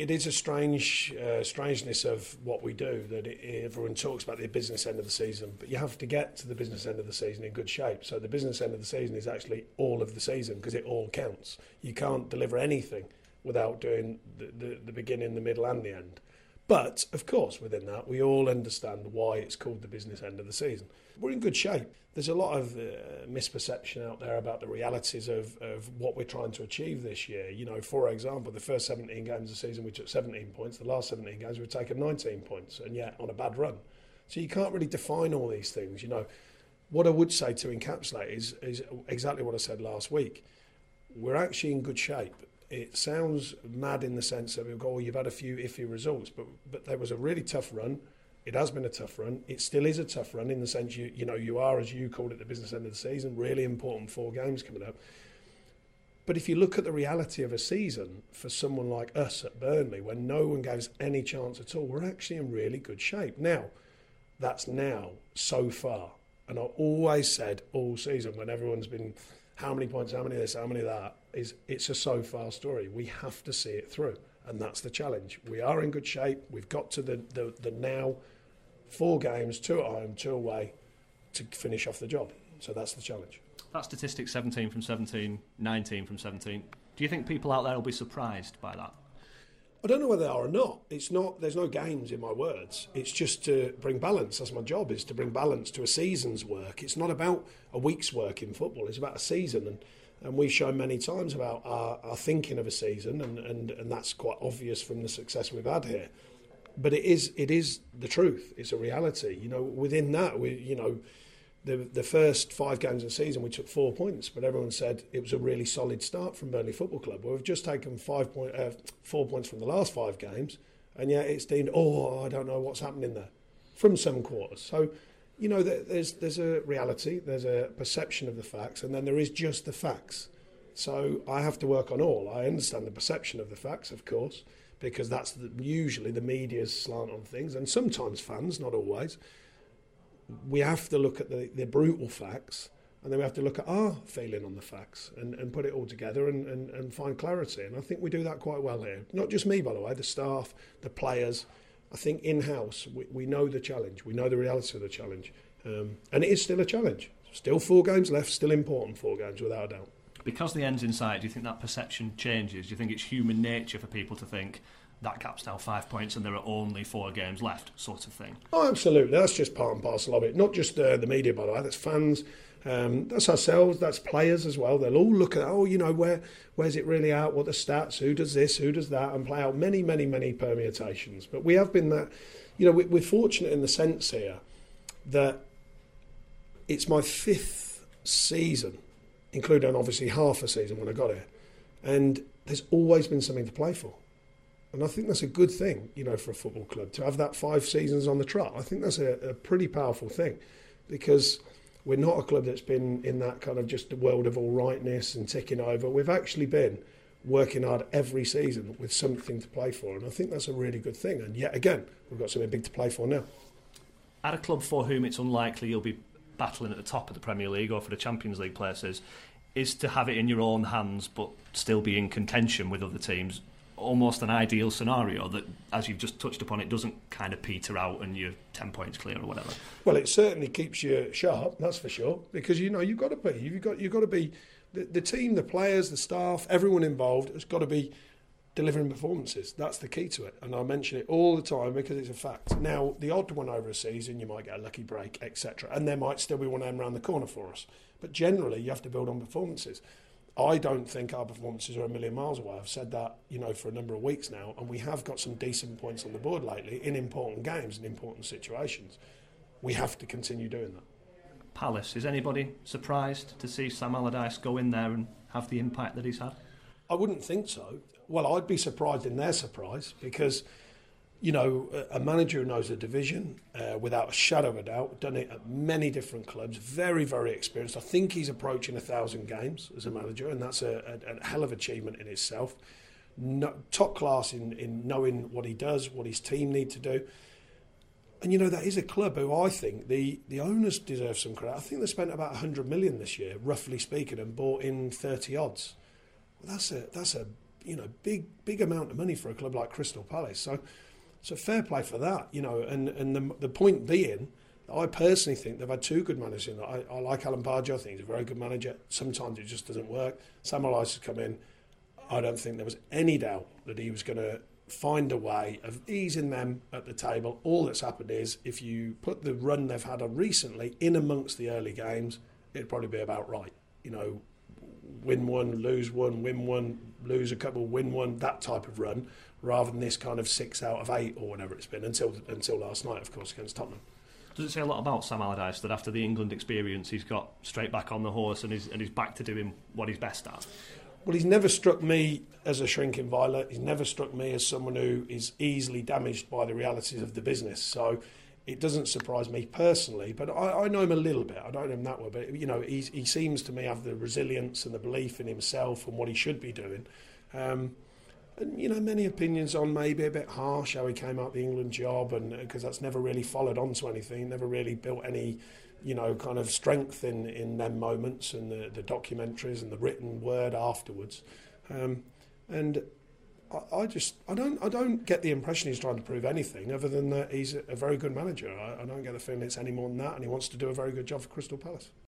it is a strangeness of what we do, that everyone talks about the business end of the season, but you have to get to the business end of the season in good shape. So the business end of the season is actually all of the season, because it all counts. You can't deliver anything without doing the beginning, the middle and the end. But, of course, within that, we all understand why it's called the business end of the season. We're in good shape. There's a lot of misperception out there about the realities of what we're trying to achieve this year. You know, for example, the first 17 games of the season, we took 17 points. The last 17 games, we've taken 19 points, and yet on a bad run. So you can't really define all these things. You know, what I would say to encapsulate is exactly what I said last week. We're actually in good shape. It sounds mad in the sense that we've got, you've had a few iffy results, but there was a really tough run. It has been a tough run. It still is a tough run in the sense you are, as you called it, the business end of the season. Really important 4 games coming up. But if you look at the reality of a season for someone like us at Burnley, when no one gives any chance at all, we're actually in really good shape. Now, that's now, so far. And I've always said all season, when everyone's been, how many points, how many this, how many that, it's a so far story. We have to see it through, and that's the challenge. We are in good shape. We've got to the now 4 games, 2 at home, 2 away, to finish off the job. So that's the challenge. That statistic, 17 from 17, 19 from 17. Do you think people out there will be surprised by that? I don't know whether they are or not. It's not. There's no games in my words. It's just to bring balance. That's my job, is to bring balance to a season's work. It's not about a week's work in football. It's about a season. And we've shown many times about our thinking of a season, and that's quite obvious from the success we've had here. But it is the truth. It's a reality. You know, within that, the first 5 games of the season, we took 4 points, but everyone said it was a really solid start from Burnley Football Club. Well, we've just taken 4 points from the last 5 games, and yet it's deemed, I don't know what's happening there, from some quarters. So, you know, there's a reality, there's a perception of the facts, and then there is just the facts. So I have to work on all. I understand the perception of the facts, of course, because that's usually the media's slant on things, and sometimes fans, not always. We have to look at the brutal facts, and then we have to look at our feeling on the facts and put it all together and find clarity. And I think we do that quite well here. Not just me, by the way, the staff, the players. I think in-house, we know the challenge. We know the reality of the challenge. And it is still a challenge. Still 4 games left, still important 4 games, without a doubt. Because the end's in sight, do you think that perception changes? Do you think it's human nature for people to think that gap's now 5 points and there are only 4 games left, sort of thing? Oh, absolutely. That's just part and parcel of it. Not just the media, by the way. That's fans. That's ourselves. That's players as well. They'll all look at, where's it really at? What are the stats? Who does this? Who does that? And play out many, many, many permutations. But we have been that, we're fortunate in the sense here that it's my 5th season, including obviously half a season when I got here. And there's always been something to play for. And I think that's a good thing, for a football club, to have that 5 seasons on the trot. I think that's a pretty powerful thing, because we're not a club that's been in that kind of just the world of all rightness and ticking over. We've actually been working hard every season with something to play for, and I think that's a really good thing. And yet again, we've got something big to play for now. At a club for whom it's unlikely you'll be battling at the top of the Premier League or for the Champions League places, is to have it in your own hands but still be in contention with other teams almost an ideal scenario that, as you've just touched upon, it doesn't kind of peter out and you're 10 points clear or whatever? Well, it certainly keeps you sharp, that's for sure, because you've got to be the team, the players, the staff, everyone involved has got to be delivering performances. That's the key to it, and I mention it all the time because it's a fact. Now, the odd one over a season, you might get a lucky break, etc., and there might still be one around the corner for us, but generally you have to build on performances. I don't think our performances are a million miles away. I've said that, for a number of weeks now, and we have got some decent points on the board lately in important games and important situations. We have to continue doing that. Palace, is anybody surprised to see Sam Allardyce go in there and have the impact that he's had? I wouldn't think so. Well, I'd be surprised in their surprise because, a manager who knows the division without a shadow of a doubt, done it at many different clubs, very, very experienced. I think he's approaching 1,000 games as a manager, and that's a hell of achievement in itself. Top class in knowing what he does, what his team need to do. And, that is a club who I think the owners deserve some credit. I think they spent about 100 million this year, roughly speaking, and bought in 30 odds. Well, that's a big amount of money for a club like Crystal Palace. So fair play for that, and the point being, I personally think they've had two good managers. I like Alan Pardew. I think he's a very good manager. Sometimes it just doesn't work. Sam Allardyce has come in. I don't think there was any doubt that he was going to find a way of easing them at the table. All that's happened is, if you put the run they've had on recently in amongst the early games, it'd probably be about right. Win one, lose one, win one, lose a couple, win one, that type of run, rather than this kind of 6 out of 8 or whatever it's been until last night, of course, against Tottenham. Does it say a lot about Sam Allardyce that after the England experience he's got straight back on the horse and he's back to doing what he's best at? Well, he's never struck me as a shrinking violet. He's never struck me as someone who is easily damaged by the realities of the business. So it doesn't surprise me personally, but I know him a little bit. I don't know him that well, but he seems to me have the resilience and the belief in himself and what he should be doing. And many opinions on maybe a bit harsh how he came out the England job, and because that's never really followed on to anything, never really built any kind of strength in them moments, and the documentaries and the written word afterwards. And I don't get the impression he's trying to prove anything other than that he's a very good manager. I don't get the feeling it's any more than that, and he wants to do a very good job for Crystal Palace.